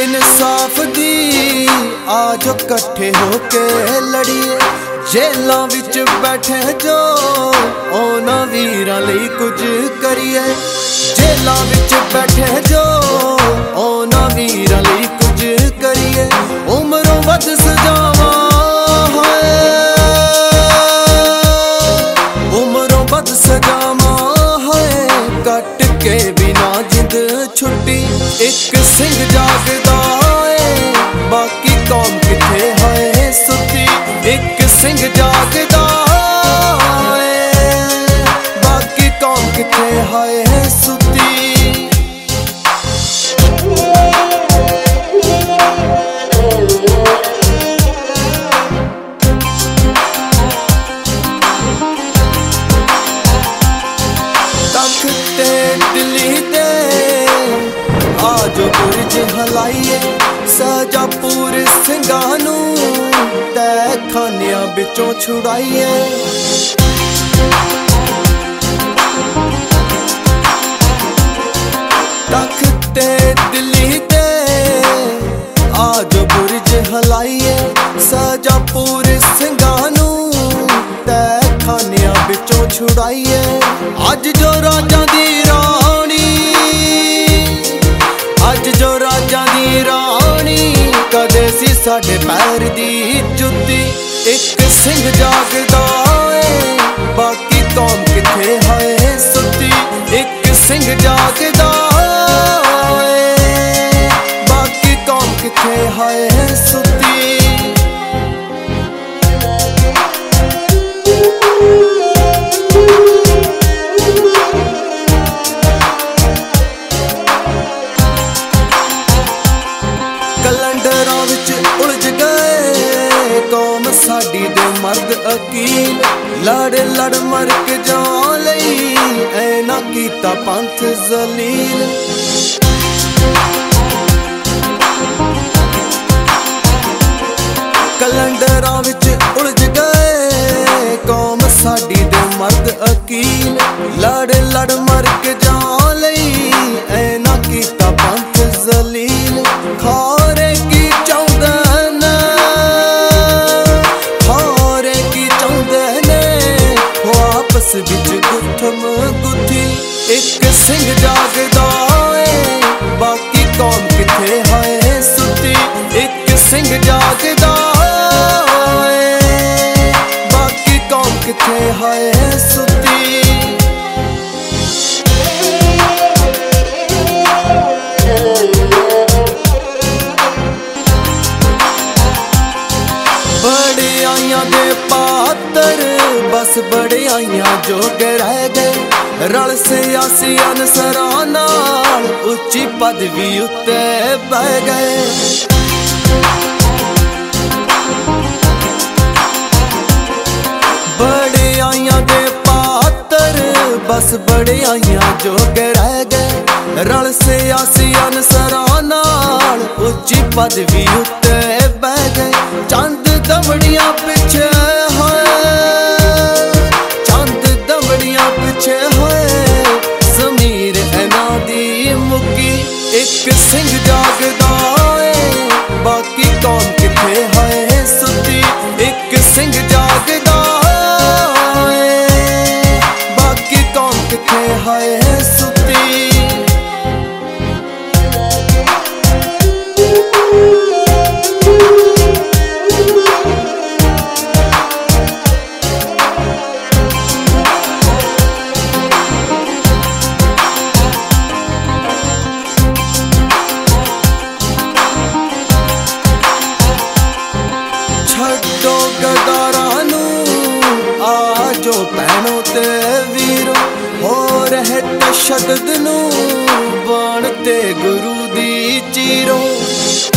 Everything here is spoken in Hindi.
इंसाफ दी आजो कट्ठे होके लड़िए। जेलों विच बैठे जो ओना वीरां लई कुछ करिए। जेलों विच बैठे जो ओना वीरां लई कुछ करिए। उमरों वध सजावां होए, उमरों वध सजावां होए, कट के बिना जिंद छुट्टी। एक सिंह जागदा है बाकी कौम किथे है सुती। एक सिंह जागदा है बाकी कौम किथे है सुती। तख्ते दिल्ली दे आजो बुरज हलाइए। सजा पूरे सिंगां नूं तै खानियां बिचों छुड़ाइए। तख्ते दिल्ली दे आजो बुरज हलाइए। सजा पूरे सिंगां नूं तै खानियां बिचों छुड़ाइए। अज जो राजां दी रानी, अज जो राजां दी रानी, कदे सी साडे पैर दी जुत्ती। एक सिंह जागदा है बाकी कौम किथे है सुती। एक सिंह जागदा है बाकी कौम किथे है सुती। कलंडरां विच उलझ गए कौम साडी दे मर्द अकील। लड़ लड़ मर के जान लई ऐना कीता पंथ जलील। कलंडरां विच उलझ गए कौम साडी दे मर्द अकील। लड़ लड़ मर के जान लई ऐना कीता पंथ जलील। खारे की चाहुंदे ने, खारे की चाहुंदे ने, हो आपस विच गुत्थम गुत्थी। एक सिंह जागदा है बाकी कौम किथे है सुती। एक सिंह जागदा है बाकी कौम किथे है सुती। बड़ियाइयां दे पात्र बस बड़ियाइयां जोग रह गए। रल सियासी अनसरां नाल उच्ची पदवी उत्ते बह गए। बड़ियाइयां दे पात्र बस बड़ियाइयां जोग रह गए। रल सियासी अनसरां नाल उच्ची पदवी उत्ते बह गए। चंद दमड़ियां पिछे होए, चंद दमड़ियां पिछे होए, ज़मीर ऐना दी मुक्की। एक सिंह जागदा है बाकी कौम किथे है सुती। एक सिंह जागदा है बाकी कौम किथे है सुती। छड्डो गदारां नूं आजो भैणों ते वीरो। हो रहे तशद्दुद नूं बनते गुरु दी चीरो।